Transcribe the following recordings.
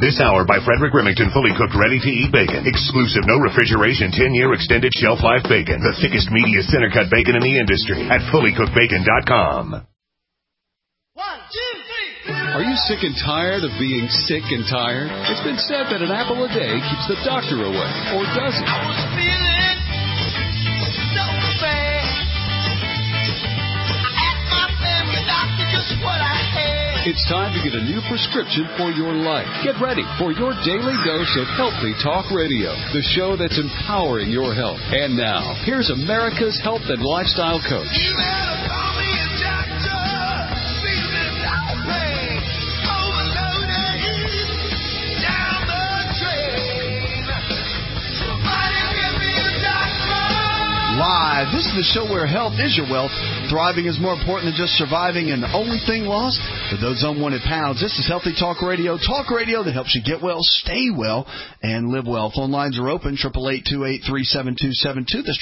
This hour by Frederick Remington, fully cooked, ready-to-eat bacon. Exclusive, no refrigeration, 10-year extended shelf life bacon. The thickest, meatiest center-cut bacon in the industry at fullycookedbacon.com. 1, 2, 3. Are you sick and tired of being sick and tired? It's been said that an apple a day keeps the doctor away, or does it? I was feeling so bad. I asked my family doctor just what I had. It's time to get a new prescription for your life. Get ready for your daily dose of Healthy Talk Radio, the show that's empowering your health. And now, here's America's health and lifestyle coach. You better call me a doctor. Feeling no pain. Overloaded. Down the drain. Somebody give me a doctor. Live. This is the show where health is your wealth. Thriving is more important than just surviving, and the only thing lost for those unwanted pounds. This is Healthy Talk Radio that helps you get well, stay well, and live well. Phone lines are open, 888-283-7272. That's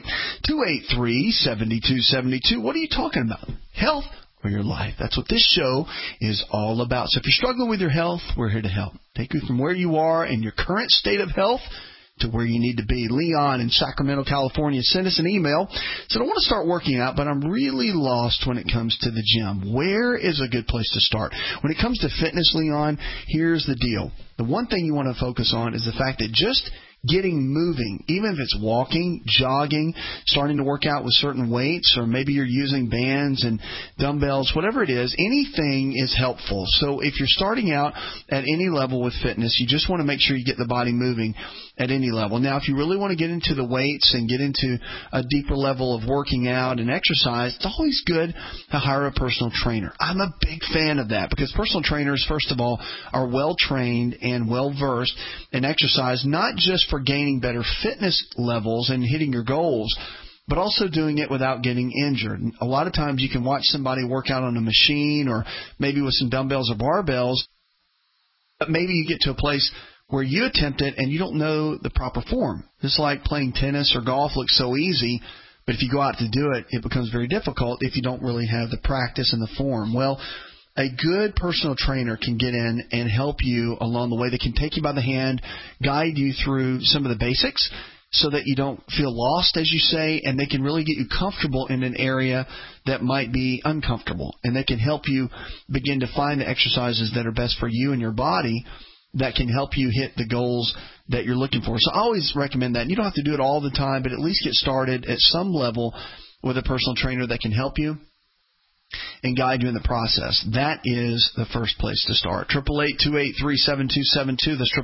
888-283-7272. What are you talking about? Health or your life? That's what this show is all about. So if you're struggling with your health, we're here to help. Take you from where you are in your current state of health to where you need to be. Leon in Sacramento, California, sent us an email. Said, I want to start working out, but I'm really lost when it comes to the gym. Where is a good place to start? When it comes to fitness, Leon, here's the deal. The one thing you want to focus on is the fact that just getting moving, even if it's walking, jogging, starting to work out with certain weights, or maybe you're using bands and dumbbells, whatever it is, anything is helpful. So if you're starting out at any level with fitness, you just want to make sure you get the body moving at any level. Now, if you really want to get into the weights and get into a deeper level of working out and exercise, it's always good to hire a personal trainer. I'm a big fan of that because personal trainers, first of all, are well-trained and well-versed in exercise, not just for gaining better fitness levels and hitting your goals, but also doing it without getting injured. A lot of times you can watch somebody work out on a machine or maybe with some dumbbells or barbells, but maybe you get to a place where you attempt it and you don't know the proper form. It's like playing tennis or golf looks so easy, but if you go out to do it, it becomes very difficult if you don't really have the practice and the form. Well, a good personal trainer can get in and help you along the way. They can take you by the hand, guide you through some of the basics so that you don't feel lost, as you say, and they can really get you comfortable in an area that might be uncomfortable. And they can help you begin to find the exercises that are best for you and your body that can help you hit the goals that you're looking for. So I always recommend that. You don't have to do it all the time, but at least get started at some level with a personal trainer that can help you and guide you in the process. That is the first place to start. 888-283-7272. That's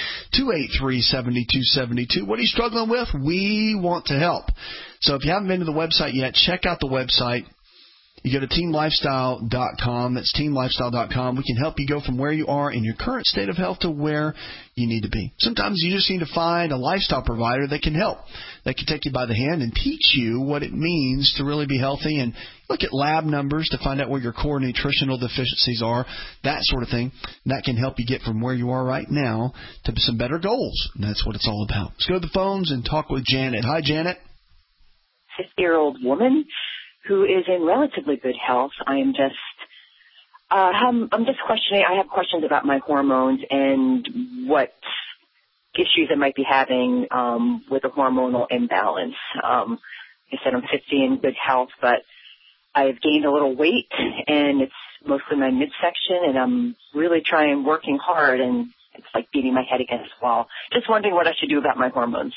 888-283-7272. What are you struggling with? We want to help. So if you haven't been to the website yet, check out the website. You go to teamlifestyle.com. That's teamlifestyle.com. We can help you go from where you are in your current state of health to where you need to be. Sometimes you just need to find a lifestyle provider that can help, that can take you by the hand and teach you what it means to really be healthy and look at lab numbers to find out where your core nutritional deficiencies are, that sort of thing. That can help you get from where you are right now to some better goals. And that's what it's all about. Let's go to the phones and talk with Janet. Hi, Janet. 50-year-old woman who is in relatively good health. I'm just questioning. I have questions about my hormones and what issues I might be having with a hormonal imbalance. I said I'm 50 in good health, but I've gained a little weight, and it's mostly my midsection, and I'm really working hard, and it's like beating my head against the wall. Just wondering what I should do about my hormones.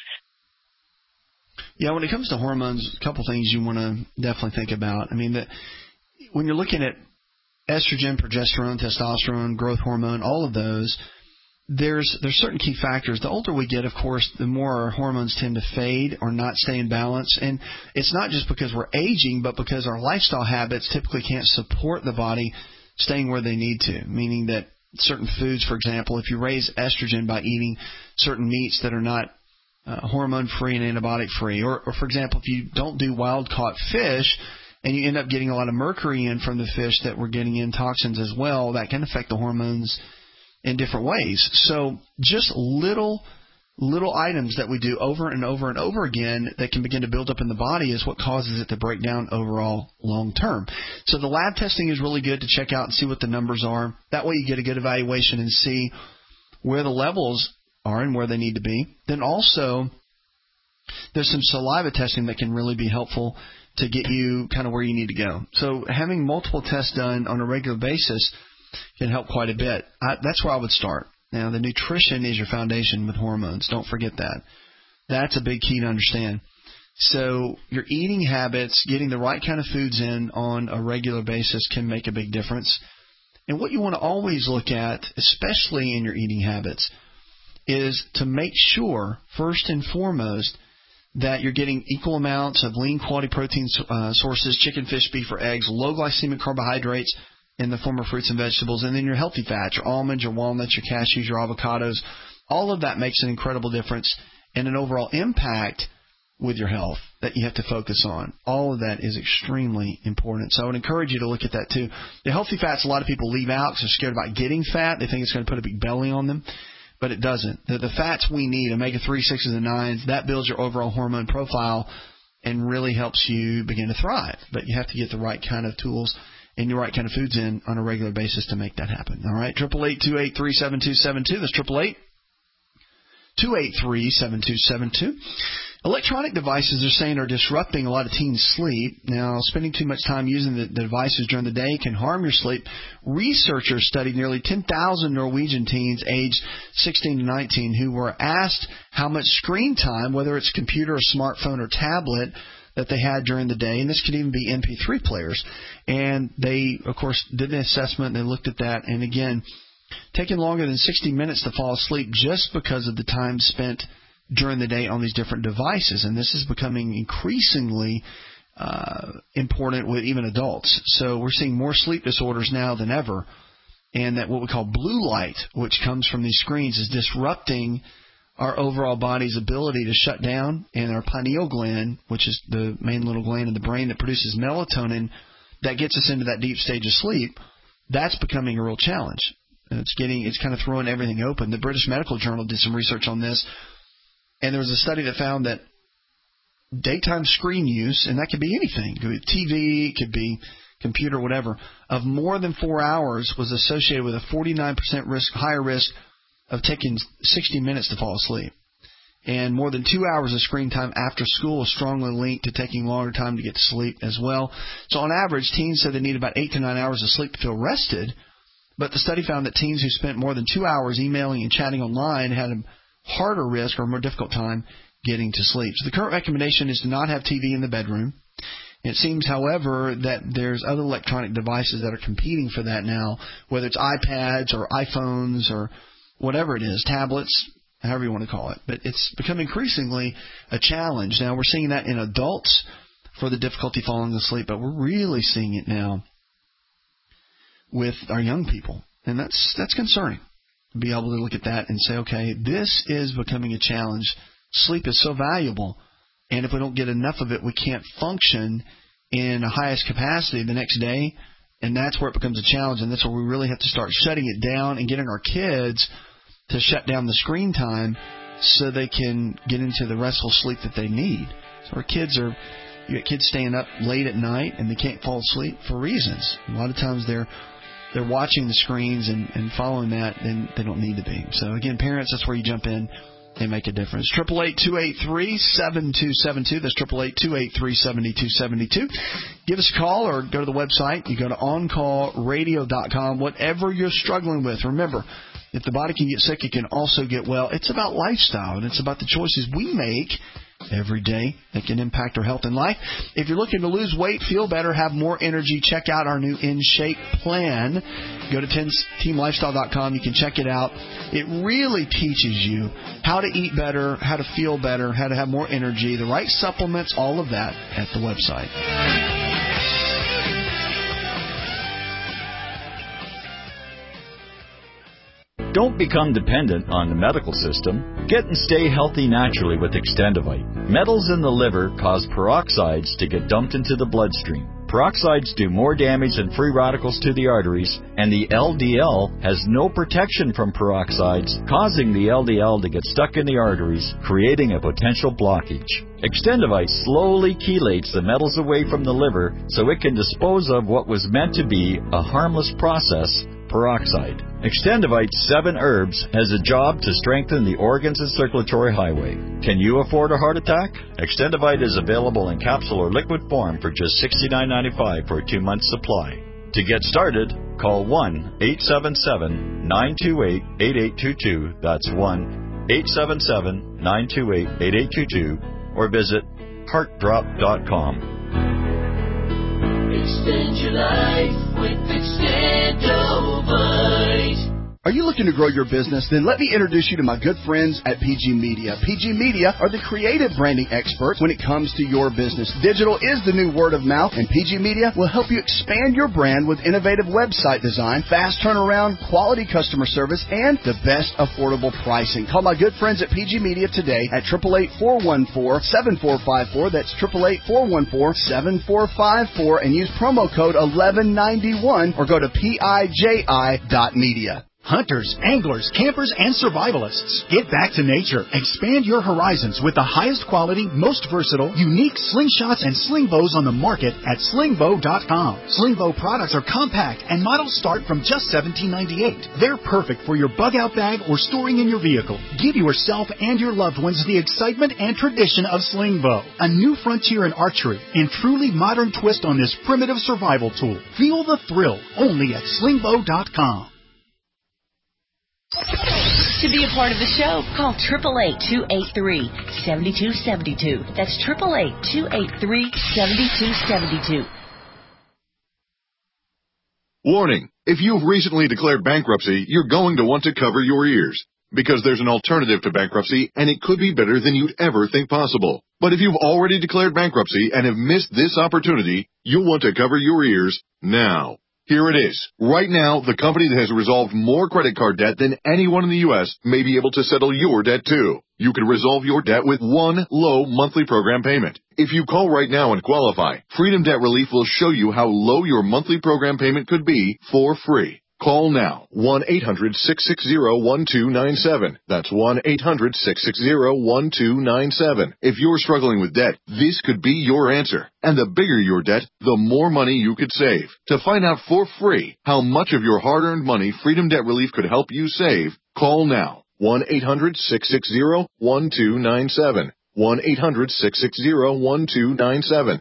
Yeah, when it comes to hormones, a couple things you want to definitely think about. I mean, when you're looking at estrogen, progesterone, testosterone, growth hormone, all of those, there's certain key factors. The older we get, of course, the more our hormones tend to fade or not stay in balance. And it's not just because we're aging, but because our lifestyle habits typically can't support the body staying where they need to, meaning that certain foods, for example, if you raise estrogen by eating certain meats that are not hormone-free and antibiotic-free, or for example, if you don't do wild-caught fish and you end up getting a lot of mercury in from the fish that we're getting in toxins as well, that can affect the hormones in different ways. So just little items that we do over and over and over again that can begin to build up in the body is what causes it to break down overall long term. So the lab testing is really good to check out and see what the numbers are. That way you get a good evaluation and see where the levels are and where they need to be. Then also, there's some saliva testing that can really be helpful to get you kind of where you need to go. So having multiple tests done on a regular basis can help quite a bit. That's where I would start. Now, the nutrition is your foundation with hormones. Don't forget that. That's a big key to understand. So your eating habits, getting the right kind of foods in on a regular basis can make a big difference. And what you want to always look at, especially in your eating habits, is to make sure, first and foremost, that you're getting equal amounts of lean quality protein sources, chicken, fish, beef, or eggs, low glycemic carbohydrates in the form of fruits and vegetables, and then your healthy fats, your almonds, your walnuts, your cashews, your avocados. All of that makes an incredible difference and an overall impact with your health that you have to focus on. All of that is extremely important. So I would encourage you to look at that too. The healthy fats, a lot of people leave out because they're scared about getting fat. They think it's going to put a big belly on them. But it doesn't. The fats we need, omega-3, 6s, and 9s, that builds your overall hormone profile and really helps you begin to thrive. But you have to get the right kind of tools and your right kind of foods in on a regular basis to make that happen. All right? 888-283-7272. That's 888-283-7272. Electronic devices, they're saying, are disrupting a lot of teens' sleep. Now, spending too much time using the devices during the day can harm your sleep. Researchers studied nearly 10,000 Norwegian teens aged 16 to 19 who were asked how much screen time, whether it's computer, a smartphone, or tablet, that they had during the day. And this could even be MP3 players. And they, of course, did an assessment. They looked at that. And again, taking longer than 60 minutes to fall asleep just because of the time spent during the day on these different devices. And this is becoming increasingly important with even adults. So we're seeing more sleep disorders now than ever. And that what we call blue light, which comes from these screens, is disrupting our overall body's ability to shut down. And our pineal gland, which is the main little gland in the brain that produces melatonin, that gets us into that deep stage of sleep, that's becoming a real challenge. It's kind of throwing everything open. The British Medical Journal did some research on this. And there was a study that found that daytime screen use, and that could be anything, it could be TV, it could be computer, whatever, of more than 4 hours was associated with a 49% higher risk of taking 60 minutes to fall asleep. And more than 2 hours of screen time after school is strongly linked to taking longer time to get to sleep as well. So on average, teens said they need about 8 to 9 hours of sleep to feel rested. But the study found that teens who spent more than 2 hours emailing and chatting online had a harder risk or a more difficult time getting to sleep. So the current recommendation is to not have TV in the bedroom. It seems, however, that there's other electronic devices that are competing for that now, whether it's iPads or iPhones or whatever it is, tablets, however you want to call it. But it's become increasingly a challenge. Now, we're seeing that in adults for the difficulty falling asleep, but we're really seeing it now with our young people. And that's concerning. Be able to look at that and say, okay, this is becoming a challenge. Sleep is so valuable, and if we don't get enough of it, we can't function in the highest capacity the next day, and that's where it becomes a challenge, and that's where we really have to start shutting it down and getting our kids to shut down the screen time so they can get into the restful sleep that they need. So our kids you get kids staying up late at night, and they can't fall asleep for reasons. A lot of times they're watching the screens and following that, and they don't need to be. So, again, parents, that's where you jump in and make a difference. 888-283-7272. That's 888-283-7272. Give us a call or go to the website. You go to OnCallRadio.com. Whatever you're struggling with, remember, if the body can get sick, it can also get well. It's about lifestyle, and it's about the choices we make every day that can impact our health and life. If you're looking to lose weight, feel better, have more energy, check out our new In Shape plan. Go to teamlifestyle.com. You can check it out. It really teaches you how to eat better, how to feel better, how to have more energy, the right supplements, all of that at the website. Don't become dependent on the medical system. Get and stay healthy naturally with Extendivite. Metals in the liver cause peroxides to get dumped into the bloodstream. Peroxides do more damage than free radicals to the arteries, and the LDL has no protection from peroxides, causing the LDL to get stuck in the arteries, creating a potential blockage. Extendivite slowly chelates the metals away from the liver so it can dispose of what was meant to be a harmless process, peroxide. Extendivite 7 Herbs has a job to strengthen the organs and circulatory highway. Can you afford a heart attack? Extendivite is available in capsule or liquid form for just $69.95 for a 2-month supply. To get started, call 1-877-928-8822. That's 1-877-928-8822. Or visit heartdrop.com. Extend your life with Extendovite. Are you looking to grow your business? Then let me introduce you to my good friends at PG Media. PG Media are the creative branding experts when it comes to your business. Digital is the new word of mouth, and PG Media will help you expand your brand with innovative website design, fast turnaround, quality customer service, and the best affordable pricing. Call my good friends at PG Media today at 888-414-7454. That's 888-414-7454, and use promo code 1191 or go to PIJI.media. Hunters, anglers, campers, and survivalists. Get back to nature. Expand your horizons with the highest quality, most versatile, unique slingshots and sling bows on the market at slingbow.com. Sling bow products are compact and models start from just $17.98. They're perfect for your bug-out bag or storing in your vehicle. Give yourself and your loved ones the excitement and tradition of sling bow, a new frontier in archery and truly modern twist on this primitive survival tool. Feel the thrill only at slingbow.com. To be a part of the show, call 888-283-7272. That's 888-283-7272. Warning, if you've recently declared bankruptcy, you're going to want to cover your ears. Because there's an alternative to bankruptcy, and it could be better than you'd ever think possible. But if you've already declared bankruptcy and have missed this opportunity, you'll want to cover your ears now. Here it is. Right now, the company that has resolved more credit card debt than anyone in the U.S. may be able to settle your debt too. You can resolve your debt with one low monthly program payment. If you call right now and qualify, Freedom Debt Relief will show you how low your monthly program payment could be for free. Call now, 1-800-660-1297. That's 1-800-660-1297. If you're struggling with debt, this could be your answer. And the bigger your debt, the more money you could save. To find out for free how much of your hard-earned money Freedom Debt Relief could help you save, call now, 1-800-660-1297. 1-800-660-1297.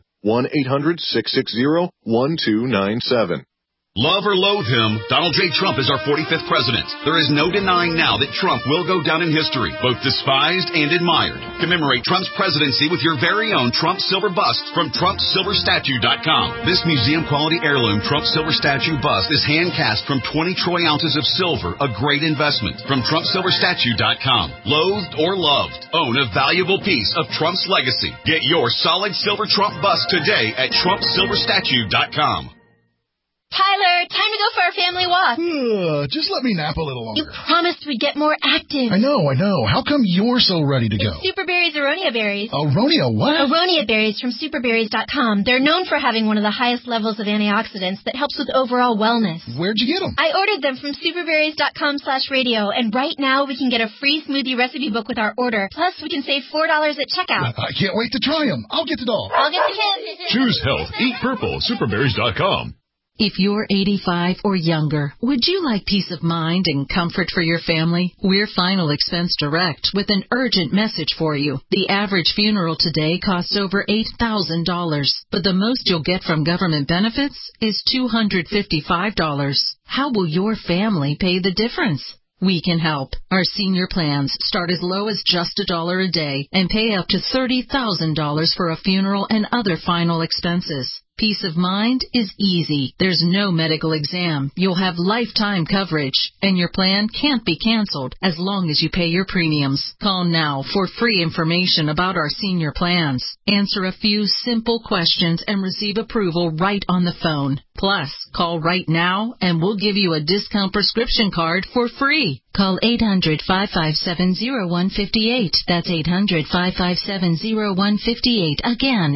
1-800-660-1297. Love or loathe him, Donald J. Trump is our 45th president. There is no denying now that Trump will go down in history, both despised and admired. Commemorate Trump's presidency with your very own Trump Silver Bust from TrumpSilverStatue.com. This museum-quality heirloom Trump Silver Statue bust is hand-cast from 20 troy ounces of silver, a great investment. From TrumpSilverStatue.com. Loathed or loved, own a valuable piece of Trump's legacy. Get your solid silver Trump bust today at TrumpSilverStatue.com. Tyler, time to go for our family walk. Just let me nap a little longer. You promised we'd get more active. I know. How come you're so ready to go? It's Superberry's Aronia berries. Aronia what? Aronia berries from Superberries.com. They're known for having one of the highest levels of antioxidants that helps with overall wellness. Where'd you get them? I ordered them from Superberries.com/radio, and right now we can get a free smoothie recipe book with our order. Plus, we can save $4 at checkout. I can't wait to try them. I'll get the doll. I'll get the kids. Choose health. Eat purple. Superberries.com. If you're 85 or younger, would you like peace of mind and comfort for your family? We're Final Expense Direct with an urgent message for you. The average funeral today costs over $8,000, but the most you'll get from government benefits is $255. How will your family pay the difference? We can help. Our senior plans start as low as just $1 a day and pay up to $30,000 for a funeral and other final expenses. Peace of mind is easy. There's no medical exam. You'll have lifetime coverage, and your plan can't be canceled as long as you pay your premiums. Call now for free information about our senior plans. Answer a few simple questions and receive approval right on the phone. Plus, call right now and we'll give you a discount prescription card for free. Call 800-557-0158. That's 800-557-0158. Again,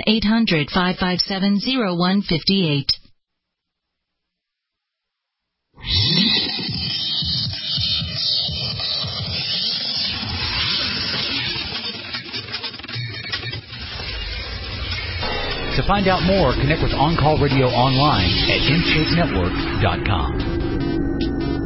800-557-0158. To find out more, connect with On Call Radio online at InShapeNetwork.com.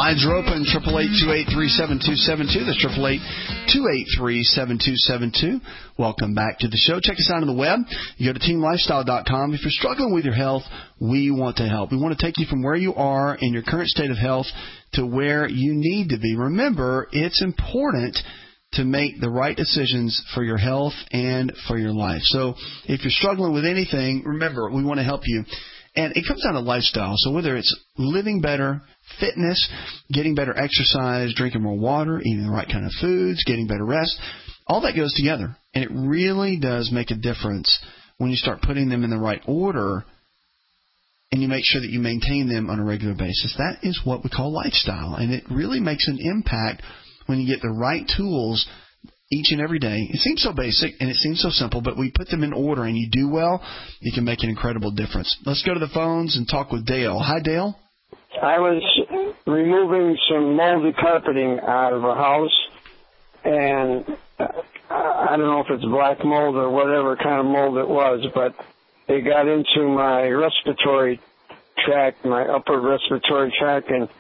Lines are open, 888-283-7272. That's 888-283-7272. Welcome back to the show. Check us out on the web. You go to teamlifestyle.com. If you're struggling with your health, we want to help. We want to take you from where you are in your current state of health to where you need to be. Remember, it's important to make the right decisions for your health and for your life. So if you're struggling with anything, remember, we want to help you. And it comes down to lifestyle. So whether it's living better, fitness, getting better exercise, drinking more water, eating the right kind of foods, getting better rest, all that goes together. And it really does make a difference when you start putting them in the right order and you make sure that you maintain them on a regular basis. That is what we call lifestyle. And it really makes an impact when you get the right tools each and every day. It seems so basic and it seems so simple, but we put them in order and you do well, you can make an incredible difference. Let's go to the phones and talk with Dale. Hi, Dale. I was removing some moldy carpeting out of a house, and I don't know if it's black mold or whatever kind of mold it was, but it got into my respiratory tract, my upper respiratory tract, and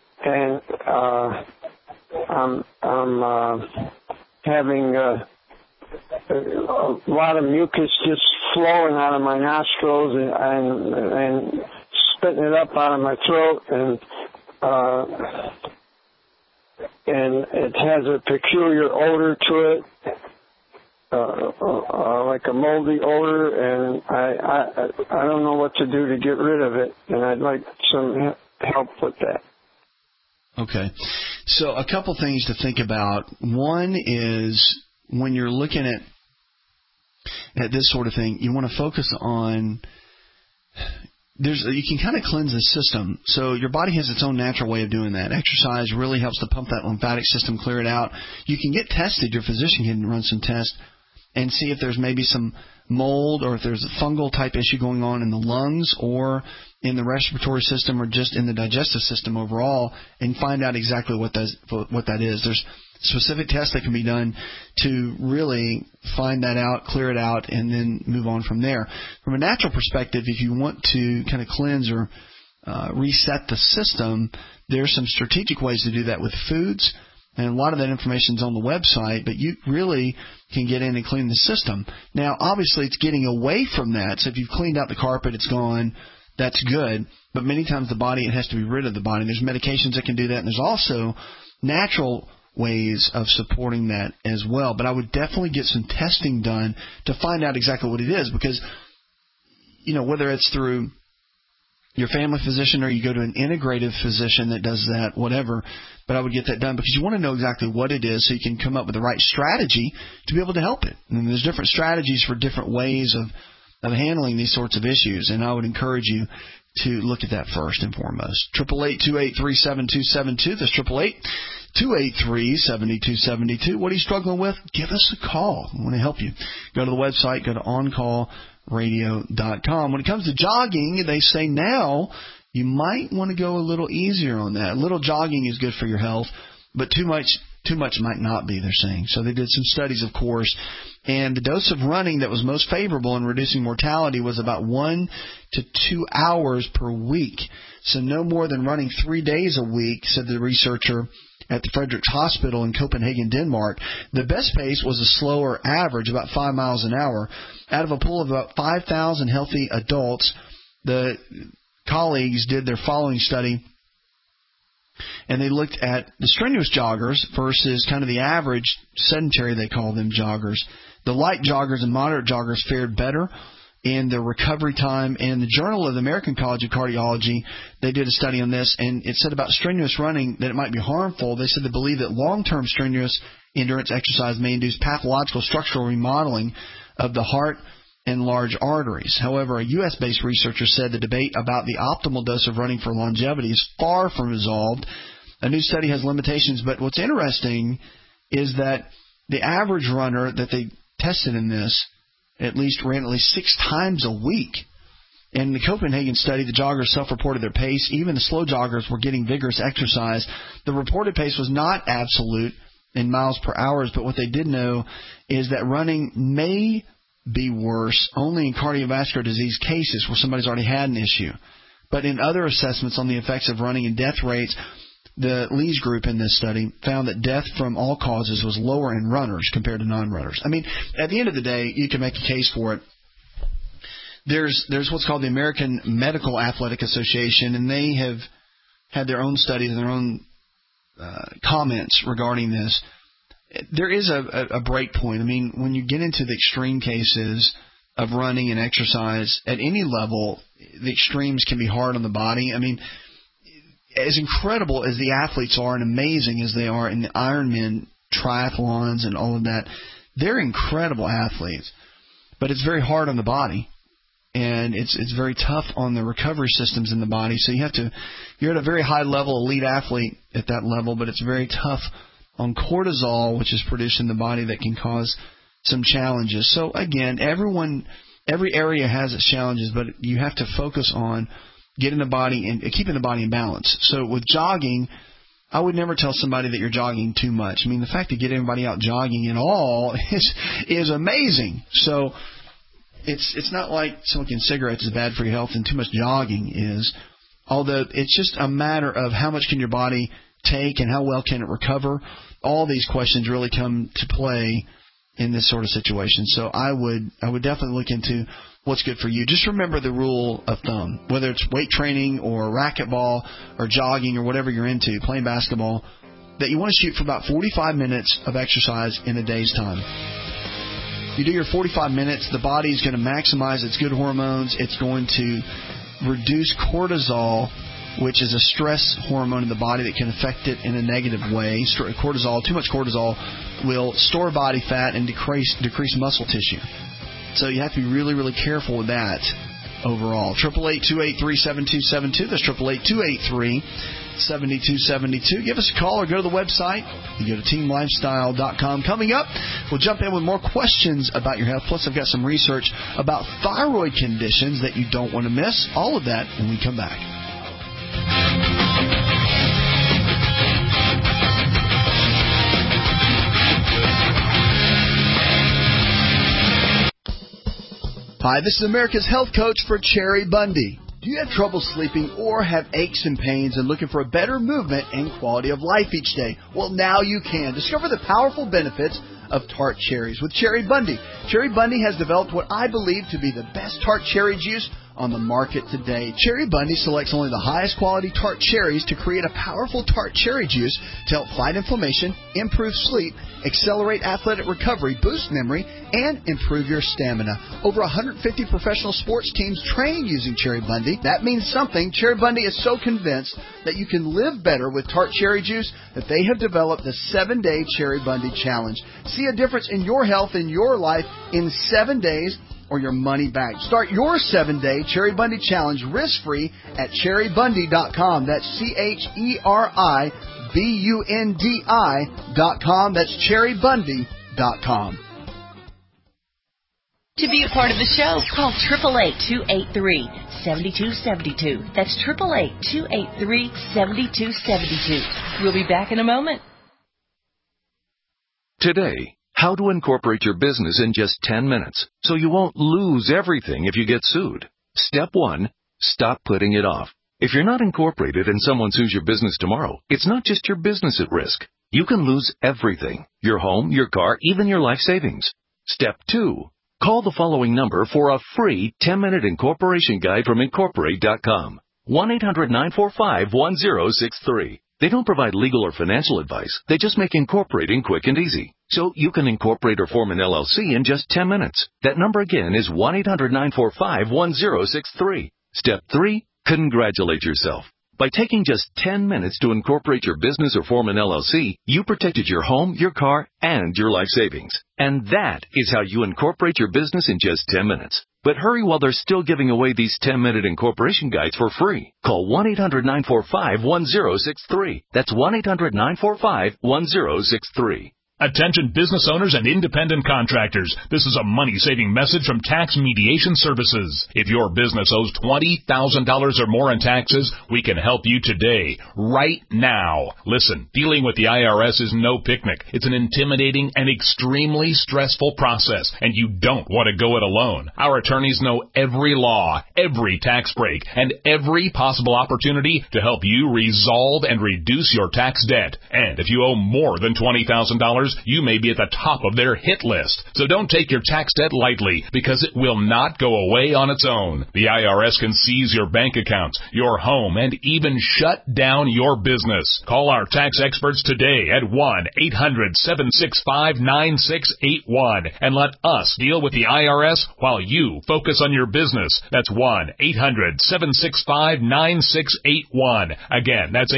I'm having a lot of mucus just flowing out of my nostrils and spitting it up out of my throat, and it has a peculiar odor to it, like a moldy odor, and I don't know what to do to get rid of it, and I'd like some help with that. Okay. So a couple things to think about. One is when you're looking at this sort of thing, you want to focus on you can kind of cleanse the system. So your body has its own natural way of doing that. Exercise really helps to pump that lymphatic system, clear it out. You can get tested. Your physician can run some tests and see if there's maybe some mold or if there's a fungal type issue going on in the lungs or in the respiratory system or just in the digestive system overall, and find out exactly what that is. There's specific tests that can be done to really find that out, clear it out, and then move on from there. From a natural perspective, if you want to kind of cleanse or reset the system, there's some strategic ways to do that with foods. And a lot of that information is on the website, but you really can get in and clean the system. Now, obviously, it's getting away from that. So if you've cleaned out the carpet, it's gone, that's good. But many times the body, it has to be rid of the body. There's medications that can do that, and there's also natural ways of supporting that as well. But I would definitely get some testing done to find out exactly what it is, because, whether it's through your family physician or you go to an integrative physician that does that, whatever, but I would get that done because you want to know exactly what it is so you can come up with the right strategy to be able to help it. And there's different strategies for different ways of handling these sorts of issues, and I would encourage you to look at that first and foremost. 888-283-7272. That's 888-283-7272. What are you struggling with? Give us a call. I want to help you. Go to the website. Go to OnCallRadio.com. When it comes to jogging, they say now you might want to go a little easier on that. A little jogging is good for your health, but too much might not be, they're saying. So they did some studies, of course, and the dose of running that was most favorable in reducing mortality was about 1 to 2 hours per week. So no more than running 3 days a week, said the researcher at the Frederiks Hospital in Copenhagen, Denmark. The best pace was a slower average, about 5 miles an hour. Out of a pool of about 5,000 healthy adults, the colleagues did their following study, and they looked at the strenuous joggers versus kind of the average sedentary, they call them, joggers. The light joggers and moderate joggers fared better in the recovery time. And the Journal of the American College of Cardiology, they did a study on this, and it said about strenuous running that it might be harmful. They said they believe that long-term strenuous endurance exercise may induce pathological structural remodeling of the heart and large arteries. However, a U.S.-based researcher said the debate about the optimal dose of running for longevity is far from resolved. A new study has limitations, but what's interesting is that the average runner that they tested in this at least ran at least 6 times a week. In the Copenhagen study, the joggers self-reported their pace. Even the slow joggers were getting vigorous exercise. The reported pace was not absolute in miles per hour, but what they did know is that running may be worse only in cardiovascular disease cases where somebody's already had an issue. But in other assessments on the effects of running and death rates the Lee's group in this study found that death from all causes was lower in runners compared to non-runners. I mean, at the end of the day, you can make a case for it. There's what's called the American Medical Athletic Association, and they have had their own studies and their own comments regarding this. There is a break point. I mean, when you get into the extreme cases of running and exercise at any level, the extremes can be hard on the body. I mean, as incredible as the athletes are and amazing as they are in the Ironman triathlons and all of that, they're incredible athletes. But it's very hard on the body, and it's very tough on the recovery systems in the body. So you're at a very high level, elite athlete at that level, but it's very tough on cortisol, which is produced in the body, that can cause some challenges. So again, every area has its challenges, but you have to focus on getting the body and keeping the body in balance. So with jogging, I would never tell somebody that you're jogging too much. I mean, the fact to get everybody out jogging at all is amazing. So it's not like smoking cigarettes is bad for your health and too much jogging is. Although it's just a matter of how much can your body take and how well can it recover. All these questions really come to play in this sort of situation. So I would definitely look into what's good for you. Just remember the rule of thumb, whether it's weight training or racquetball or jogging or whatever you're into, playing basketball, that you want to shoot for about 45 minutes of exercise in a day's time. You do your 45 minutes, the body is going to maximize its good hormones. It's going to reduce cortisol, which is a stress hormone in the body that can affect it in a negative way. Cortisol, too much cortisol will store body fat and decrease muscle tissue. So you have to be really, really careful with that overall. 888-283-7272. That's 888-283-7272. Give us a call or go to the website. You go to teamlifestyle.com. Coming up, we'll jump in with more questions about your health. Plus, I've got some research about thyroid conditions that you don't want to miss. All of that when we come back. Hi, this is America's Health Coach for Cherry Bundy. Do you have trouble sleeping or have aches and pains and looking for a better movement and quality of life each day? Well, now you can. Discover the powerful benefits of tart cherries with Cherry Bundy. Cherry Bundy has developed what I believe to be the best tart cherry juice on the market today. Cherry Bundy selects only the highest quality tart cherries to create a powerful tart cherry juice to help fight inflammation, improve sleep, accelerate athletic recovery, boost memory, and improve your stamina. Over 150 professional sports teams train using Cherry Bundy. That means something. Cherry Bundy is so convinced that you can live better with tart cherry juice that they have developed the 7-Day Cherry Bundy Challenge. See a difference in your health and your life in 7 days or your money back. Start your 7-Day Cherry Bundy Challenge risk-free at cherrybundy.com. That's CHERIBUNDI.com. That's cherrybundy.com. To be a part of the show, call 888-283-7272. That's 888-283-7272. We'll be back in a moment. Today, how to incorporate your business in just 10 minutes so you won't lose everything if you get sued. Step 1, stop putting it off. If you're not incorporated and someone sues your business tomorrow, it's not just your business at risk. You can lose everything: your home, your car, even your life savings. Step 2, call the following number for a free 10-minute incorporation guide from Incorporate.com. 1-800-945-1063. They don't provide legal or financial advice. They just make incorporating quick and easy. So you can incorporate or form an LLC in just 10 minutes. That number again is 1-800-945-1063. Step 3, congratulate yourself. By taking just 10 minutes to incorporate your business or form an LLC, you protected your home, your car, and your life savings. And that is how you incorporate your business in just 10 minutes. But hurry while they're still giving away these 10-minute incorporation guides for free. Call 1-800-945-1063. That's 1-800-945-1063. Attention business owners and independent contractors. This is a money-saving message from Tax Mediation Services. If your business owes $20,000 or more in taxes, we can help you today, right now. Listen, dealing with the IRS is no picnic. It's an intimidating and extremely stressful process, and you don't want to go it alone. Our attorneys know every law, every tax break, and every possible opportunity to help you resolve and reduce your tax debt. And if you owe more than $20,000, you may be at the top of their hit list. So don't take your tax debt lightly, because it will not go away on its own. The IRS can seize your bank accounts, your home, and even shut down your business. Call our tax experts today at 1-800-765-9681 and let us deal with the IRS while you focus on your business. That's 1-800-765-9681. Again, that's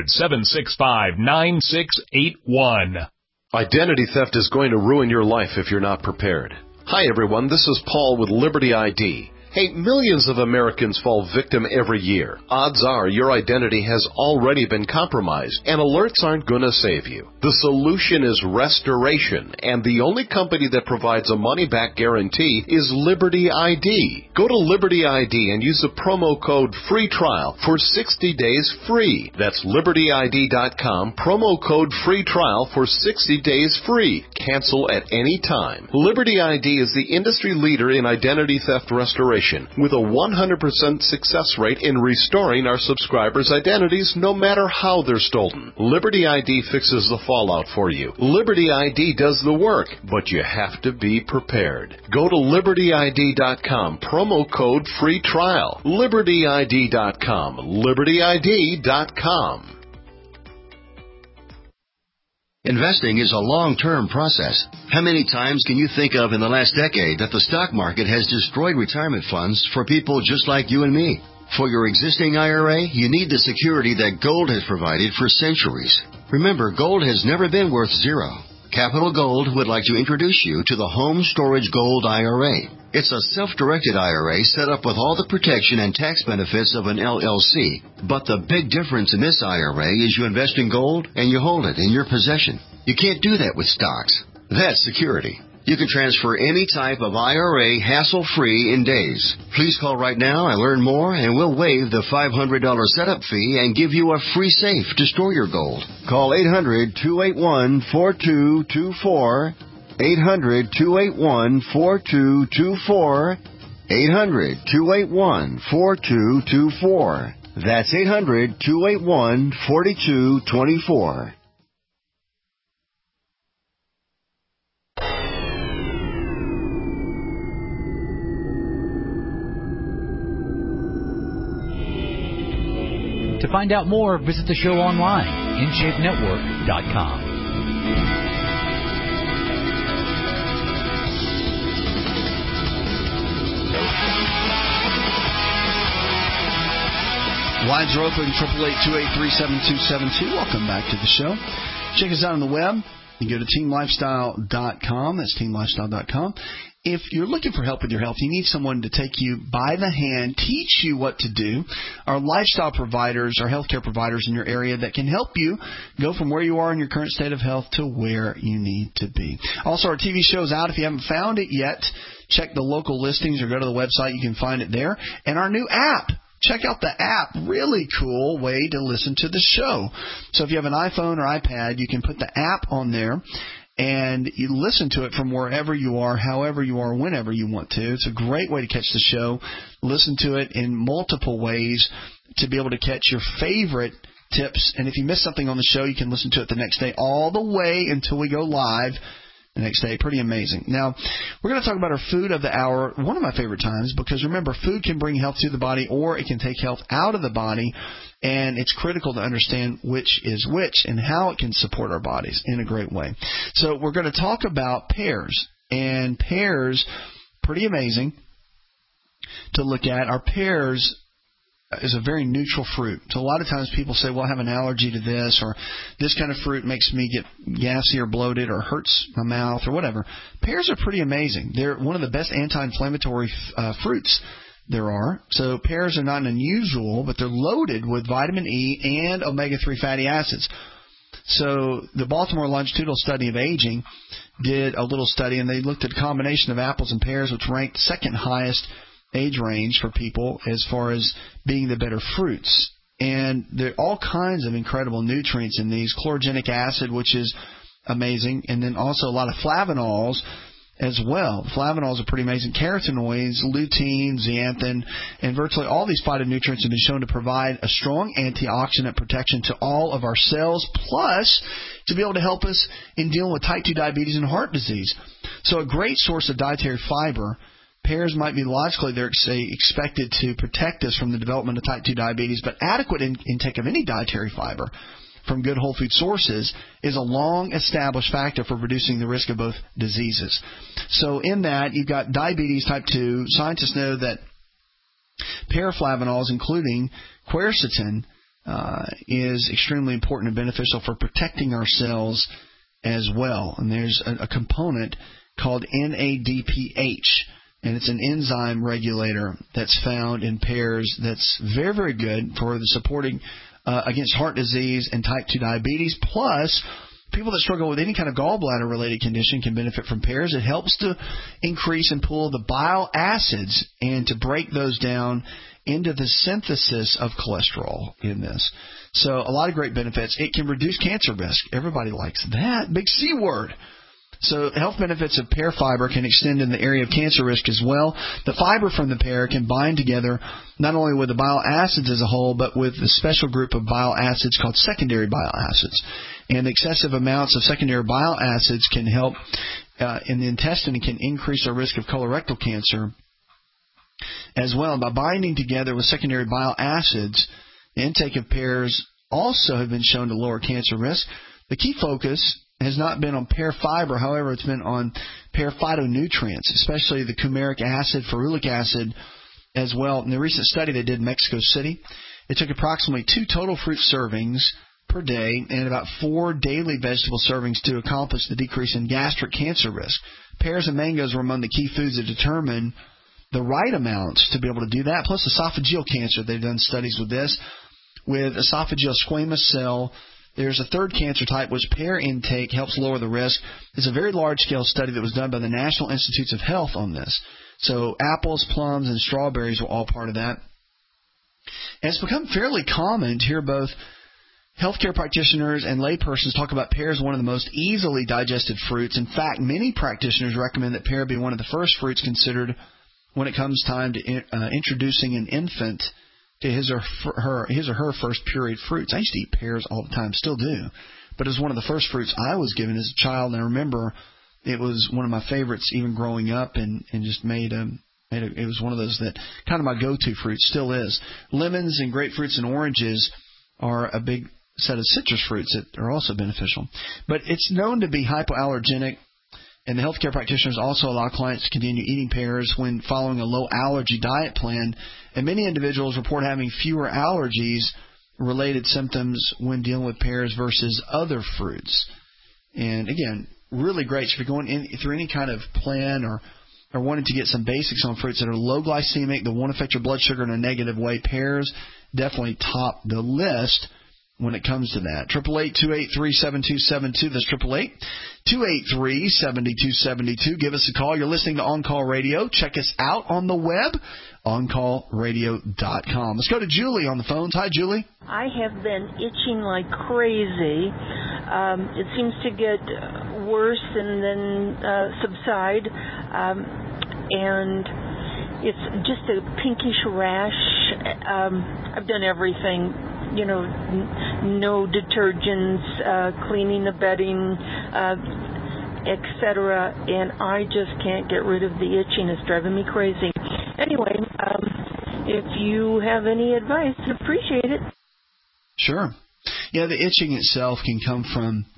800-765-9681. Identity theft is going to ruin your life if you're not prepared. Hi, everyone. This is Paul with Liberty ID. Hey, millions of Americans fall victim every year. Odds are your identity has already been compromised, and alerts aren't going to save you. The solution is restoration, and the only company that provides a money-back guarantee is Liberty ID. Go to Liberty ID and use the promo code FREE TRIAL for 60 days free. That's libertyd.com, promo code FREE TRIAL for 60 days free. Cancel at any time. Liberty ID is the industry leader in identity theft restoration, with a 100% success rate in restoring our subscribers' identities no matter how they're stolen. Liberty ID fixes the fallout for you. Liberty ID does the work, but you have to be prepared. Go to libertyd.com, promo code FREE TRIAL. libertyd.com, libertyd.com. Investing is a long-term process. How many times can you think of in the last decade that the stock market has destroyed retirement funds for people just like you and me? For your existing IRA, you need the security that gold has provided for centuries. Remember, gold has never been worth zero. Capital Gold would like to introduce you to the Home Storage Gold IRA. It's a self-directed IRA set up with all the protection and tax benefits of an LLC. But the big difference in this IRA is you invest in gold and you hold it in your possession. You can't do that with stocks. That's security. You can transfer any type of IRA hassle-free in days. Please call right now and learn more, and we'll waive the $500 setup fee and give you a free safe to store your gold. Call 800-281-4224. 800-281-4224. 800-281-4224. That's 800-281-4224. To find out more, visit the show online, InShapeNetwork.com. Lines are open, 888-283-7272. Welcome back to the show. Check us out on the web. You can go to teamlifestyle.com. That's teamlifestyle.com. If you're looking for help with your health, you need someone to take you by the hand, teach you what to do. Our lifestyle providers, our healthcare providers in your area that can help you go from where you are in your current state of health to where you need to be. Also, our TV show's out. If you haven't found it yet, check the local listings or go to the website. You can find it there. And our new app. Check out the app. Really cool way to listen to the show. So if you have an iPhone or iPad, you can put the app on there and you listen to it from wherever you are, however you are, whenever you want to. It's a great way to catch the show. Listen to it in multiple ways to be able to catch your favorite tips. And if you miss something on the show, you can listen to it the next day all the way until we go live the next day. Pretty amazing. Now, we're going to talk about our food of the hour, one of my favorite times, because remember, food can bring health to the body or it can take health out of the body, and it's critical to understand which is which and how it can support our bodies in a great way. So we're going to talk about pears, and pears, pretty amazing to look at. Our pears is a very neutral fruit. So a lot of times people say, well, I have an allergy to this, or this kind of fruit makes me get gassy or bloated or hurts my mouth or whatever. Pears are pretty amazing. They're one of the best anti-inflammatory fruits there are. So pears are not unusual, but they're loaded with vitamin E and omega-3 fatty acids. So the Baltimore Longitudinal Study of Aging did a little study, and they looked at a combination of apples and pears, which ranked second highest age range for people as far as being the better fruits. And there are all kinds of incredible nutrients in these. Chlorogenic acid, which is amazing, and then also a lot of flavonols as well. Flavonols are pretty amazing. Carotenoids, lutein, zeaxanthin, and virtually all these phytonutrients have been shown to provide a strong antioxidant protection to all of our cells, plus to be able to help us in dealing with type 2 diabetes and heart disease. So a great source of dietary fiber. Pears might be logically, they're expected to protect us from the development of type 2 diabetes, but adequate intake of any dietary fiber from good whole food sources is a long-established factor for reducing the risk of both diseases. So in that, you've got diabetes type 2. Scientists know that pear flavonols, including quercetin, is extremely important and beneficial for protecting our cells as well. And there's a component called NADPH, and it's an enzyme regulator that's found in pears that's very, very good for the supporting against heart disease and type 2 diabetes. Plus, people that struggle with any kind of gallbladder-related condition can benefit from pears. It helps to increase and pull the bile acids and to break those down into the synthesis of cholesterol in this. So a lot of great benefits. It can reduce cancer risk. Everybody likes that. Big C word. So health benefits of pear fiber can extend in the area of cancer risk as well. The fiber from the pear can bind together not only with the bile acids as a whole, but with a special group of bile acids called secondary bile acids. And excessive amounts of secondary bile acids can help in the intestine and can increase our risk of colorectal cancer as well. By binding together with secondary bile acids, the intake of pears also have been shown to lower cancer risk. The key focus has not been on pear fiber. However, it's been on pear phytonutrients, especially the coumaric acid, ferulic acid as well. In the recent study they did in Mexico City, it took approximately 2 total fruit servings per day and about 4 daily vegetable servings to accomplish the decrease in gastric cancer risk. Pears and mangoes were among the key foods that determine the right amounts to be able to do that, plus esophageal cancer. They've done studies with this. With esophageal squamous cell, there's a third cancer type which pear intake helps lower the risk. It's a very large-scale study that was done by the National Institutes of Health on this. So apples, plums, and strawberries were all part of that. And it's become fairly common to hear both healthcare practitioners and laypersons talk about pear as one of the most easily digested fruits. In fact, many practitioners recommend that pear be one of the first fruits considered when it comes time to introducing an infant to his or her first pureed fruits. I used to eat pears all the time, still do, but it was one of the first fruits I was given as a child, and I remember it was one of my favorites even growing up, and just it was one of those that kind of my go-to fruit, still is. Lemons and grapefruits and oranges are a big set of citrus fruits that are also beneficial, but it's known to be hypoallergenic. And the healthcare practitioners also allow clients to continue eating pears when following a low-allergy diet plan. And many individuals report having fewer allergies-related symptoms when dealing with pears versus other fruits. And, again, really great. So if you're going through any kind of plan or wanting to get some basics on fruits that are low glycemic, that won't affect your blood sugar in a negative way, pears definitely top the list when it comes to that. 888-283-7272. That's 888-283-7272. Give us a call. You're listening to On Call Radio. Check us out on the web, oncallradio.com. Let's go to Julie on the phones. Hi, Julie. I have been itching like crazy. It seems to get worse and then subside. And it's just a pinkish rash. I've done everything. No detergents, cleaning the bedding, etc., and I just can't get rid of the itching. It's driving me crazy. Anyway, if you have any advice, I'd appreciate it. Sure. Yeah, the itching itself can come from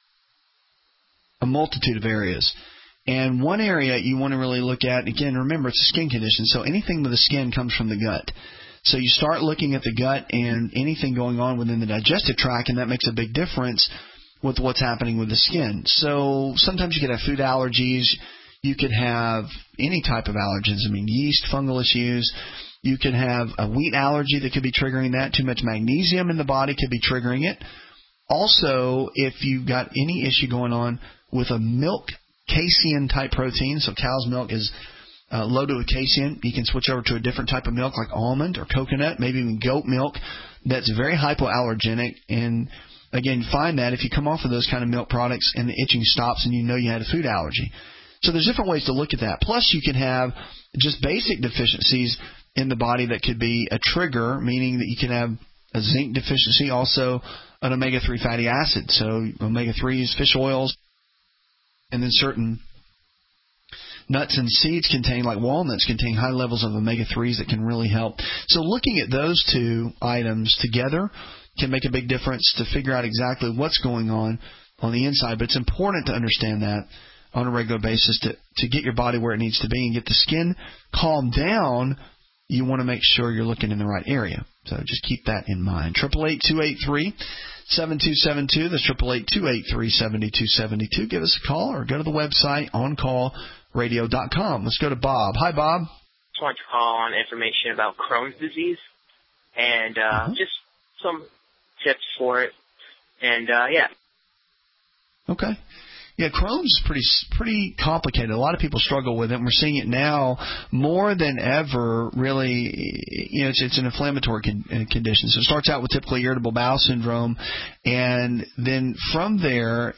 a multitude of areas. And one area you want to really look at, again, remember, it's a skin condition, so anything with the skin comes from the gut. So you start looking at the gut and anything going on within the digestive tract, and that makes a big difference with what's happening with the skin. So sometimes you could have food allergies. You could have any type of allergens. Yeast, fungal issues. You could have a wheat allergy that could be triggering that. Too much magnesium in the body could be triggering it. Also, if you've got any issue going on with a milk casein-type protein, so cow's milk is loaded with casein, you can switch over to a different type of milk like almond or coconut, maybe even goat milk that's very hypoallergenic. And, again, find that if you come off of those kind of milk products and the itching stops and you know you had a food allergy. So there's different ways to look at that. Plus, you can have just basic deficiencies in the body that could be a trigger, meaning that you can have a zinc deficiency, also an omega-3 fatty acid. So omega-3s, fish oils, and then certain nuts and seeds contain, like walnuts, contain high levels of omega-3s that can really help. So looking at those two items together can make a big difference to figure out exactly what's going on the inside. But it's important to understand that on a regular basis to get your body where it needs to be and get the skin calmed down. You want to make sure you're looking in the right area. So just keep that in mind. 888-283-7272. That's 888-283-7272. Give us a call or go to the website, oncallradio.com. Let's go to Bob. Hi, Bob. Just wanted to call on information about Crohn's disease and just some tips for it. And, yeah. Okay. Yeah, Crohn's is pretty complicated. A lot of people struggle with it, and we're seeing it now more than ever, really. It's an inflammatory condition. So it starts out with typically irritable bowel syndrome, and then from there,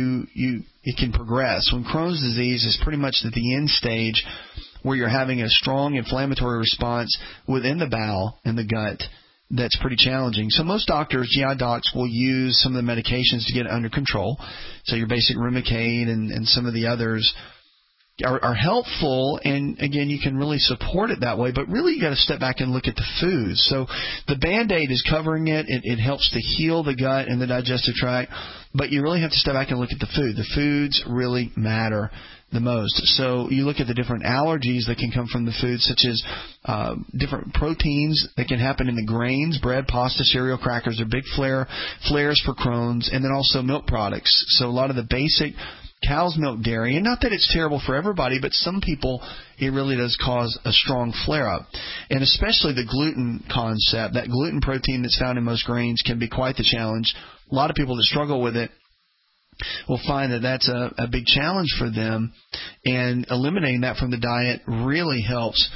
it can progress. When Crohn's disease is pretty much at the end stage where you're having a strong inflammatory response within the bowel and the gut, that's pretty challenging. So most doctors, GI docs, will use some of the medications to get it under control. So your basic Remicade and some of the others are helpful, and again, you can really support it that way, but really you got to step back and look at the foods. So the Band-Aid is covering it. It helps to heal the gut and the digestive tract, but you really have to step back and look at the food. The foods really matter the most. So you look at the different allergies that can come from the food, such as different proteins that can happen in the grains, bread, pasta, cereal, crackers are big flares for Crohn's, and then also milk products. So a lot of the basic cow's milk dairy, and not that it's terrible for everybody, but some people it really does cause a strong flare-up. And especially the gluten concept, that gluten protein that's found in most grains can be quite the challenge. A lot of people that struggle with it will find that that's a big challenge for them, and eliminating that from the diet really helps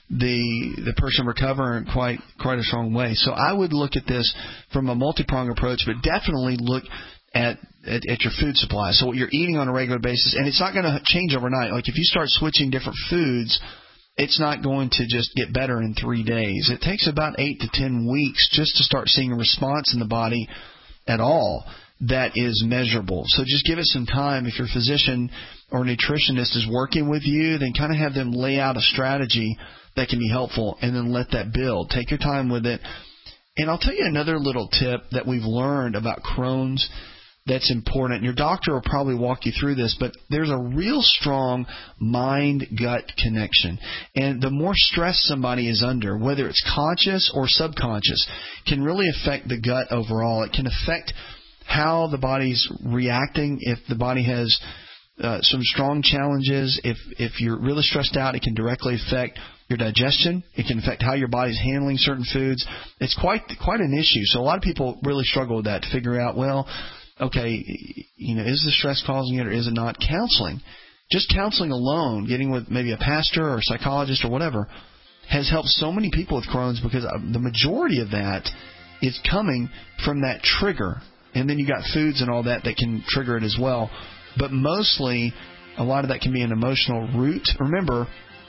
the person recover in quite a strong way. So I would look at this from a multi-pronged approach, but definitely look at your food supply. So what you're eating on a regular basis, and it's not going to change overnight. Like if you start switching different foods, it's not going to just get better in 3 days. It takes about 8 to 10 weeks just to start seeing a response in the body at all that is measurable. So just give it some time. If your physician or nutritionist is working with you, then kind of have them lay out a strategy that can be helpful, and then let that build. Take your time with it. And I'll tell you another little tip that we've learned about Crohn's that's important. Your doctor will probably walk you through this, but there's a real strong mind-gut connection. And the more stress somebody is under, whether it's conscious or subconscious, can really affect the gut overall. It can affect how the body's reacting. If the body has some strong challenges, if you're really stressed out, it can directly affect your digestion. It can affect how your body's handling certain foods. It's quite an issue. So a lot of people really struggle with that, to figure out, well, okay, is the stress causing it or is it not? Counseling, just counseling alone, getting with maybe a pastor or a psychologist or whatever, has helped so many people with Crohn's, because the majority of that is coming from that trigger. And then you got foods and all that can trigger it as well. But mostly, a lot of that can be an emotional root. Remember,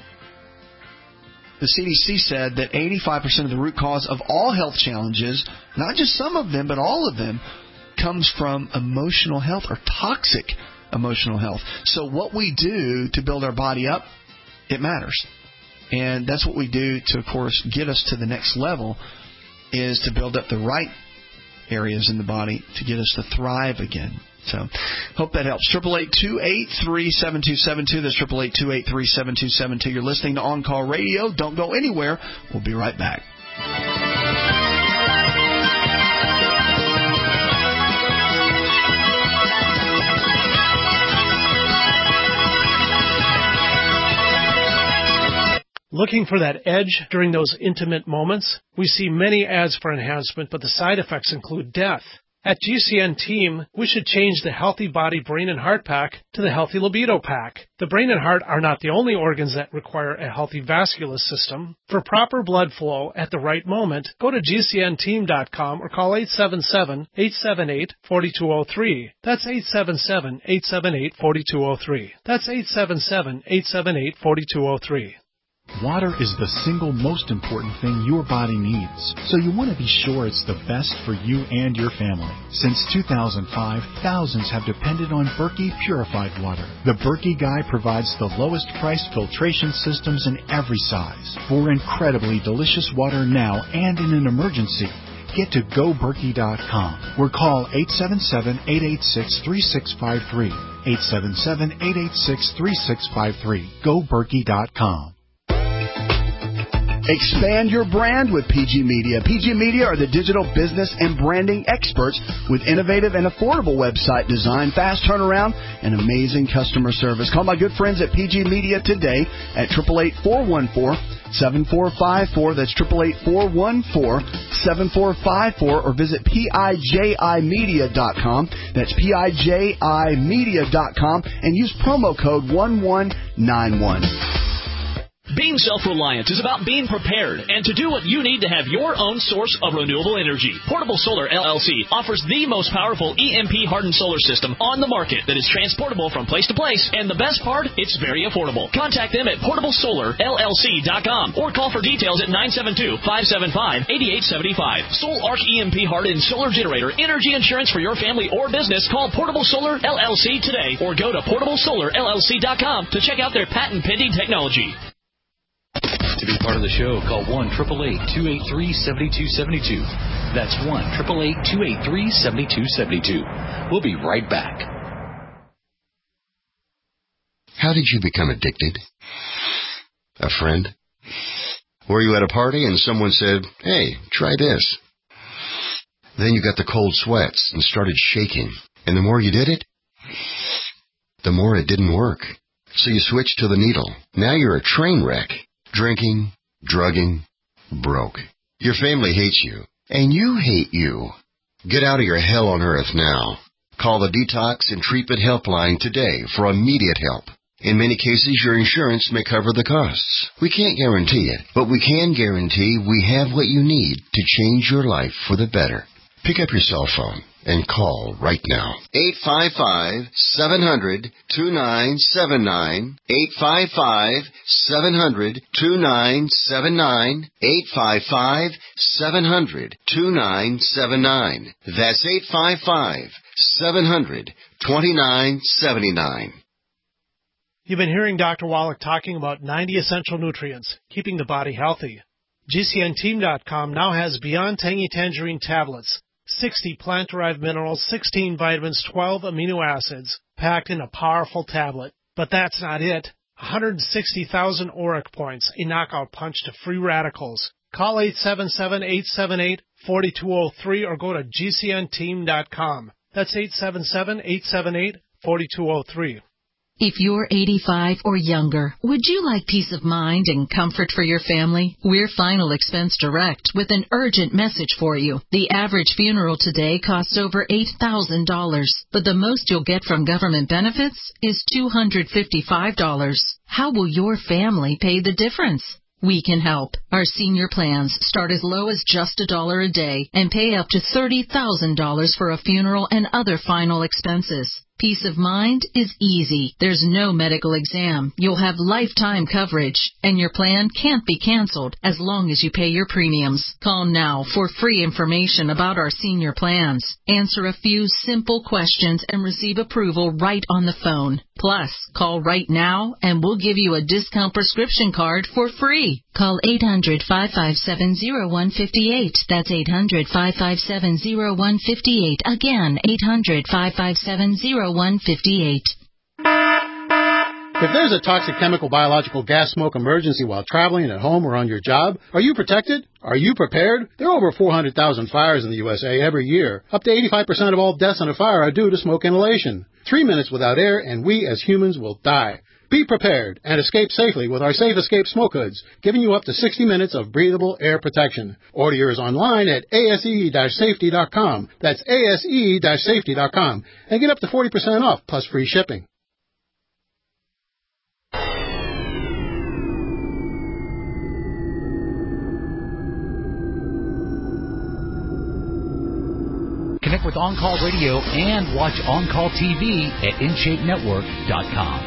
the CDC said that 85% of the root cause of all health challenges, not just some of them, but all of them, comes from emotional health or toxic emotional health. So what we do to build our body up, it matters. And that's what we do to, of course, get us to the next level, is to build up the right areas in the body to get us to thrive again. So hope that helps. 888-283-7272. That's 888-283-7272. You're listening to On Call Radio. Don't go anywhere. We'll be right back. Looking for that edge during those intimate moments? We see many ads for enhancement, but the side effects include death. At GCN Team, we should change the Healthy Body, Brain, and Heart Pack to the Healthy Libido Pack. The brain and heart are not the only organs that require a healthy vascular system. For proper blood flow at the right moment, go to GCNteam.com or call 877-878-4203. That's 877-878-4203. That's 877-878-4203. Water is the single most important thing your body needs, so you want to be sure it's the best for you and your family. Since 2005, thousands have depended on Berkey purified water. The Berkey Guy provides the lowest priced filtration systems in every size for incredibly delicious water now and in an emergency. Get to GoBerkey.com or call 877-886-3653. 877-886-3653. GoBerkey.com. Expand your brand with PG Media. PG Media are the digital business and branding experts with innovative and affordable website design, fast turnaround, and amazing customer service. Call my good friends at PG Media today at 888-414-7454. That's 888-414-7454, or visit PIJImedia.com. That's PIJImedia.com and use promo code 1191. Being self-reliant is about being prepared and to do what you need to have your own source of renewable energy. Portable Solar LLC offers the most powerful EMP-hardened solar system on the market that is transportable from place to place, and the best part, it's very affordable. Contact them at portablesolarllc.com or call for details at 972-575-8875. Soul Arc EMP-hardened solar generator energy insurance for your family or business. Call Portable Solar LLC today or go to portablesolarllc.com to check out their patent-pending technology. To be part of the show, call 1-888-283-7272. That's 1-888-283-7272. We'll be right back. How did you become addicted? A friend? Were you at a party and someone said, "Hey, try this"? Then you got the cold sweats and started shaking. And the more you did it, the more it didn't work. So you switched to the needle. Now you're a train wreck. Drinking, drugging, broke. Your family hates you, and you hate you. Get out of your hell on earth now. Call the Detox and Treatment Helpline today for immediate help. In many cases, your insurance may cover the costs. We can't guarantee it, but we can guarantee we have what you need to change your life for the better. Pick up your cell phone and call right now. 855-700-2979. 855-700-2979. 855-700-2979. That's 855-700-2979. You've been hearing Dr. Wallach talking about 90 essential nutrients, keeping the body healthy. GCNteam.com now has Beyond Tangy Tangerine tablets, 60 plant-derived minerals, 16 vitamins, 12 amino acids, packed in a powerful tablet. But that's not it. 160,000 ORAC points, a knockout punch to free radicals. Call 877-878-4203 or go to GCNteam.com. That's 877-878-4203. If you're 85 or younger, would you like peace of mind and comfort for your family? We're Final Expense Direct with an urgent message for you. The average funeral today costs over $8,000, but the most you'll get from government benefits is $255. How will your family pay the difference? We can help. Our senior plans start as low as just $1 a day and pay up to $30,000 for a funeral and other final expenses. Peace of mind is easy. There's no medical exam. You'll have lifetime coverage, and your plan can't be canceled as long as you pay your premiums. Call now for free information about our senior plans. Answer a few simple questions and receive approval right on the phone. Plus, call right now and we'll give you a discount prescription card for free. Call 800-557-0158. That's 800-557-0158. Again, 800-557-0158. If there's a toxic chemical, biological, gas, smoke emergency while traveling, at home, or on your job, are you protected? Are you prepared? There are over 400,000 fires in the USA every year. Up to 85% of all deaths on a fire are due to smoke inhalation. 3 minutes without air, and we as humans will die. Be prepared and escape safely with our Safe Escape smoke hoods, giving you up to 60 minutes of breathable air protection. Order yours online at ase-safety.com. That's ase-safety.com. And get up to 40% off plus free shipping. Connect with On Call Radio and watch On Call TV at InShapeNetwork.com.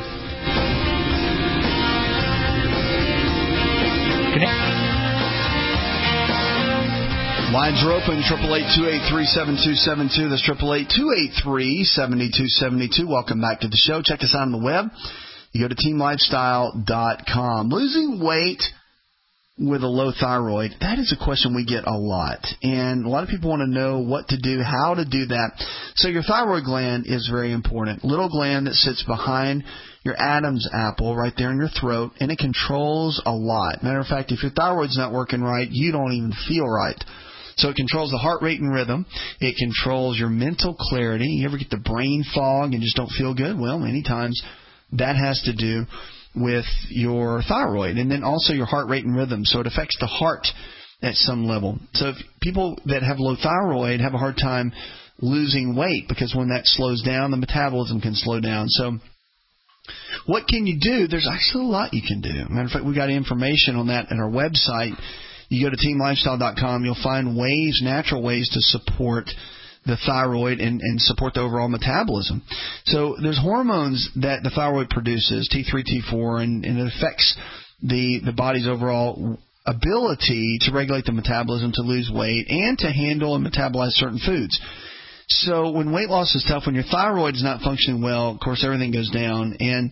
Lines are open, 888-283-7272. That's 888-283-7272. Welcome back to the show. Check us out on the web. You go to TeamLifestyle.com. Losing weight with a low thyroid, that is a question we get a lot. And a lot of people want to know what to do, how to do that. So your thyroid gland is very important. Little gland that sits behind your Adam's apple right there in your throat, and it controls a lot. Matter of fact, if your thyroid's not working right, you don't even feel right. So it controls the heart rate and rhythm. It controls your mental clarity. You ever get the brain fog and just don't feel good? Well, many times that has to do with your thyroid, and then also your heart rate and rhythm. So it affects the heart at some level. So if people that have low thyroid have a hard time losing weight, because when that slows down, the metabolism can slow down. So what can you do? There's actually a lot you can do. Matter of fact, we got information on that at our website. You go to TeamLifestyle.com, you'll find ways, natural ways to support the thyroid and support the overall metabolism. So there's hormones that the thyroid produces, T3, T4, and it affects the body's overall ability to regulate the metabolism, to lose weight, and to handle and metabolize certain foods. So when weight loss is tough, when your thyroid is not functioning well, of course, everything goes down. And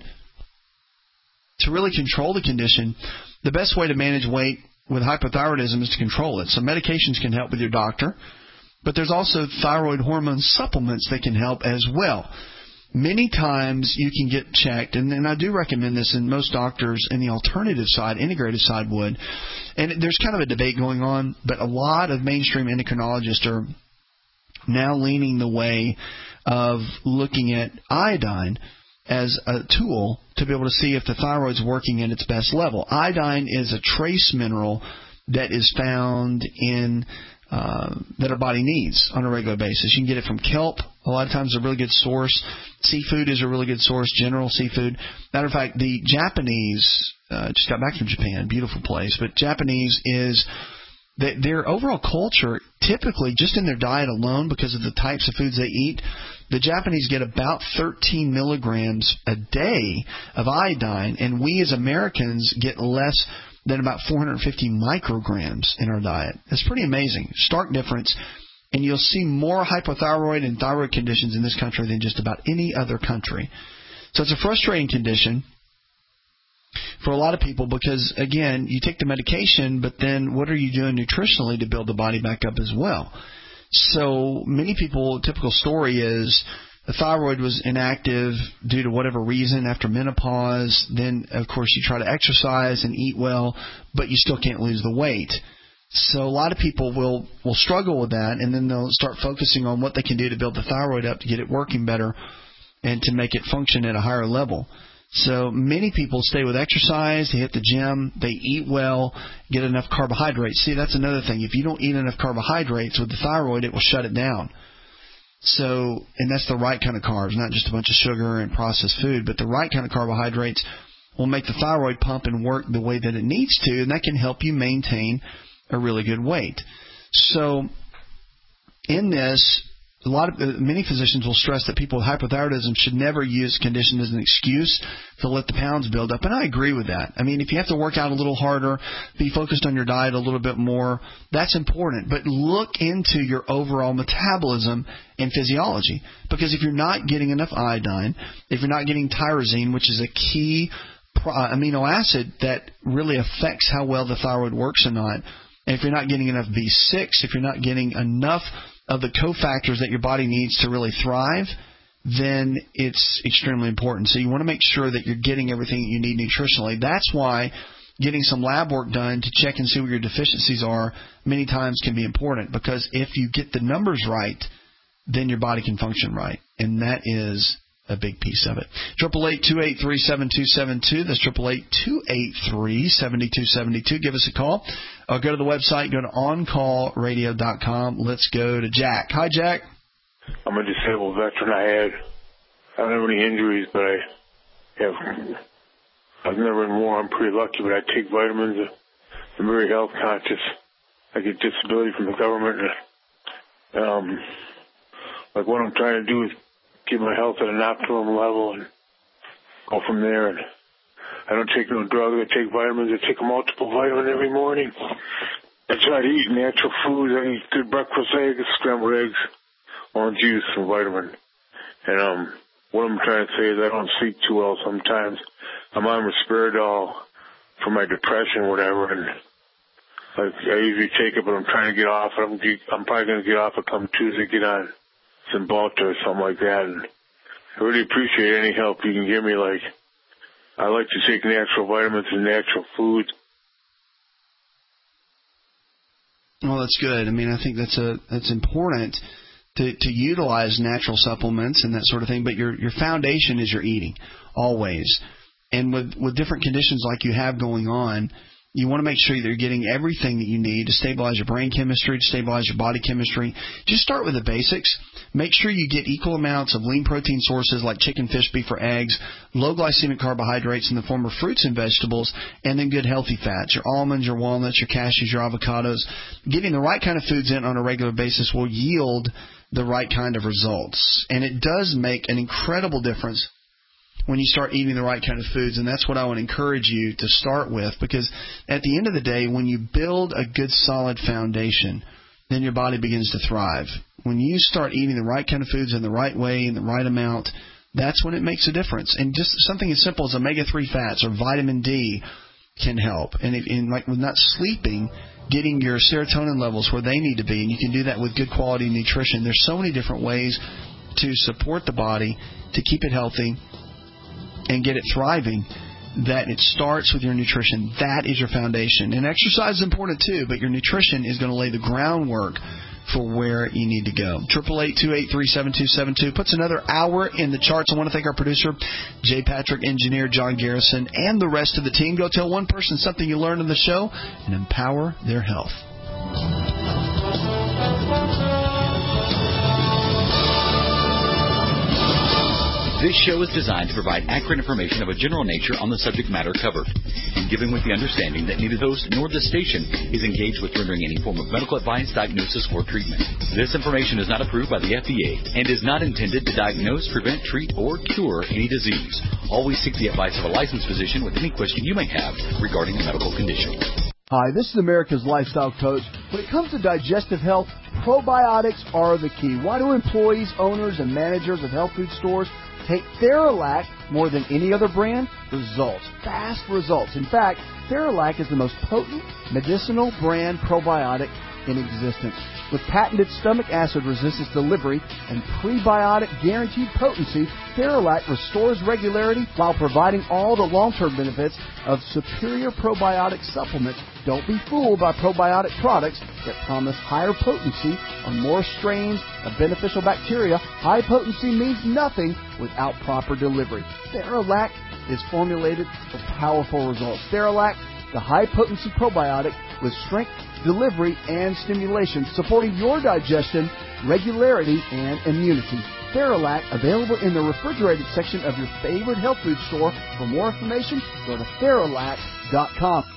to really control the condition, the best way to manage weight with hypothyroidism is to control it. So medications can help with your doctor, but there's also thyroid hormone supplements that can help as well. Many times you can get checked, and I do recommend this, and most doctors in the alternative side, integrative side would. And there's kind of a debate going on, but a lot of mainstream endocrinologists are now leaning the way of looking at iodine as a tool to be able to see if the thyroid's working at its best level. Iodine is a trace mineral that is found in that our body needs on a regular basis. You can get it from kelp. A lot of times a really good source. Seafood is a really good source, general seafood. Matter of fact, the Japanese, just got back from Japan, beautiful place, but Japanese is their overall culture, typically just in their diet alone, because of the types of foods they eat, the Japanese get about 13 milligrams a day of iodine, and we as Americans get less than about 450 micrograms in our diet. That's pretty amazing. Stark difference. And you'll see more hypothyroid and thyroid conditions in this country than just about any other country. So it's a frustrating condition for a lot of people because, again, you take the medication, but then what are you doing nutritionally to build the body back up as well? So many people, typical story is the thyroid was inactive due to whatever reason after menopause. Then, of course, you try to exercise and eat well, but you still can't lose the weight. So a lot of people will struggle with that, and then they'll start focusing on what they can do to build the thyroid up to get it working better and to make it function at a higher level. So many people stay with exercise, they hit the gym, they eat well, get enough carbohydrates. See, that's another thing. If you don't eat enough carbohydrates with the thyroid, it will shut it down. So, and that's the right kind of carbs, not just a bunch of sugar and processed food, but the right kind of carbohydrates will make the thyroid pump and work the way that it needs to, and that can help you maintain a really good weight. So in this, many physicians will stress that people with hypothyroidism should never use condition as an excuse to let the pounds build up, and I agree with that. I mean, if you have to work out a little harder, be focused on your diet a little bit more, that's important. But look into your overall metabolism and physiology, because if you're not getting enough iodine, if you're not getting tyrosine, which is a key amino acid that really affects how well the thyroid works or not, and if you're not getting enough B6, if you're not getting enough of the cofactors that your body needs to really thrive, then it's extremely important. So you want to make sure that you're getting everything that you need nutritionally. That's why getting some lab work done to check and see what your deficiencies are many times can be important, because if you get the numbers right, then your body can function right. And that is a big piece of it. 888-283-7272. That's 888-283-7272. Give us a call. Or go to the website. Go to OnCallRadio.com. Let's go to Jack. Hi, Jack. I'm a disabled veteran. I don't have any injuries, but I've never been more. I'm pretty lucky, but I take vitamins. I'm very health conscious. I get disability from the government. Like what I'm trying to do is keep my health at an optimum level and go from there. And I don't take no drugs. I take vitamins. I take a multiple vitamin every morning. I try to eat natural foods. I eat good breakfast eggs, scrambled eggs, orange juice, and vitamin. And what I'm trying to say is I don't sleep too well sometimes. I'm on Risperidol for my depression or whatever, and I usually take it, but I'm trying to get off. I'm probably going to get off it come Tuesday, get on Cymbalta or something like that. And I really appreciate any help you can give me. Like, I like to take natural vitamins and natural food. Well, that's good. I mean, I think that's important to utilize natural supplements and that sort of thing. But your foundation is your eating, always. And with different conditions like you have going on, you want to make sure that you're getting everything that you need to stabilize your brain chemistry, to stabilize your body chemistry. Just start with the basics. Make sure you get equal amounts of lean protein sources like chicken, fish, beef, or eggs, low glycemic carbohydrates in the form of fruits and vegetables, and then good healthy fats, your almonds, your walnuts, your cashews, your avocados. Getting the right kind of foods in on a regular basis will yield the right kind of results. And it does make an incredible difference when you start eating the right kind of foods, and that's what I would encourage you to start with, because at the end of the day, when you build a good, solid foundation, then your body begins to thrive. When you start eating the right kind of foods in the right way, in the right amount, that's when it makes a difference. And just something as simple as omega-3 fats or vitamin D can help. And like with not sleeping, getting your serotonin levels where they need to be, and you can do that with good quality nutrition. There's so many different ways to support the body, to keep it healthy, and get it thriving, that it starts with your nutrition. That is your foundation. And exercise is important too, but your nutrition is going to lay the groundwork for where you need to go. 888-283-7272 puts another hour in the charts. I want to thank our producer, J. Patrick, engineer John Garrison, and the rest of the team. Go tell one person something you learned in the show and empower their health. This show is designed to provide accurate information of a general nature on the subject matter covered, and given with the understanding that neither the host nor the station is engaged with rendering any form of medical advice, diagnosis, or treatment. This information is not approved by the FDA and is not intended to diagnose, prevent, treat, or cure any disease. Always seek the advice of a licensed physician with any question you may have regarding a medical condition. Hi, this is America's Lifestyle Coach. When it comes to digestive health, probiotics are the key. Why do employees, owners, and managers of health food stores take Theralac more than any other brand? Results. Fast results. In fact, Theralac is the most potent medicinal brand probiotic in existence. With patented stomach acid resistance delivery and prebiotic guaranteed potency, Theralac restores regularity while providing all the long-term benefits of superior probiotic supplements. Don't be fooled by probiotic products that promise higher potency on more strains of beneficial bacteria. High potency means nothing without proper delivery. Theralac is formulated for powerful results. Theralac, the high-potency probiotic with strength, delivery, and stimulation, supporting your digestion, regularity, and immunity. Theralac, available in the refrigerated section of your favorite health food store. For more information, go to Theralac.com.